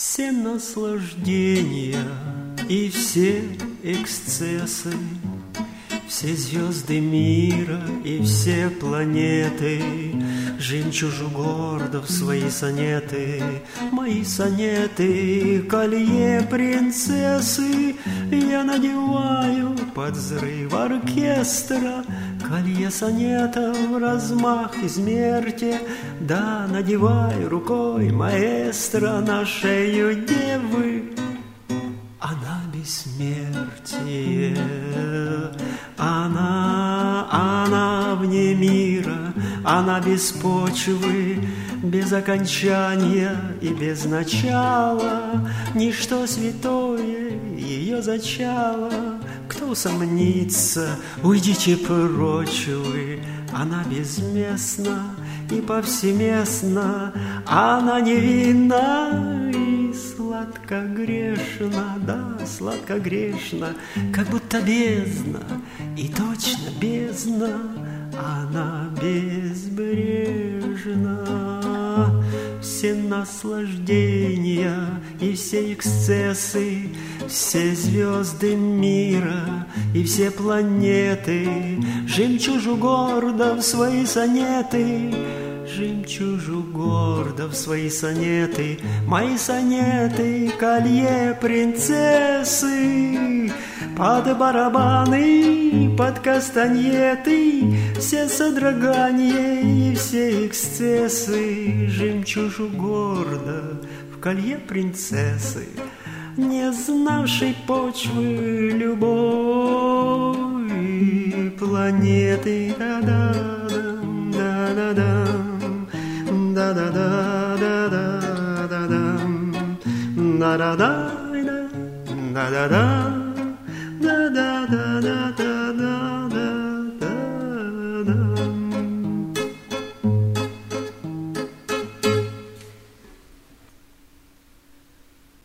Все наслаждения и все эксцессы, все звезды мира и все планеты, жемчужу гордо в свои сонеты, мои сонеты, колье принцессы. Я надеваю под взрыв оркестра колье сонетов, размах и смерти. Да, надеваю рукой маэстро на шею девы. Она бессмертие, она вне мира, она без почвы, без окончания и без начала. Ничто святое ее зачало. Кто усомнится, уйдите прочь вы. Она безместна и повсеместна, она невинна и сладко грешна, да, сладко грешна, как будто бездна, и точно бездна, она безбрежна. Все наслаждения и все эксцессы, все звезды мира и все планеты, жемчужу гордо в свои сонеты, жемчужу гордо в свои сонеты, мои сонеты, колье принцессы. Под барабаны, под кастаньеты, все содрогания и все эксцессы, жемчужу гордо в колье принцессы, не знавшей почвы любой планеты. Да-да-дам, да-да-дам, да-да-да-да-да-да-дам, да-да-да-да-да-да-да. Da da da da da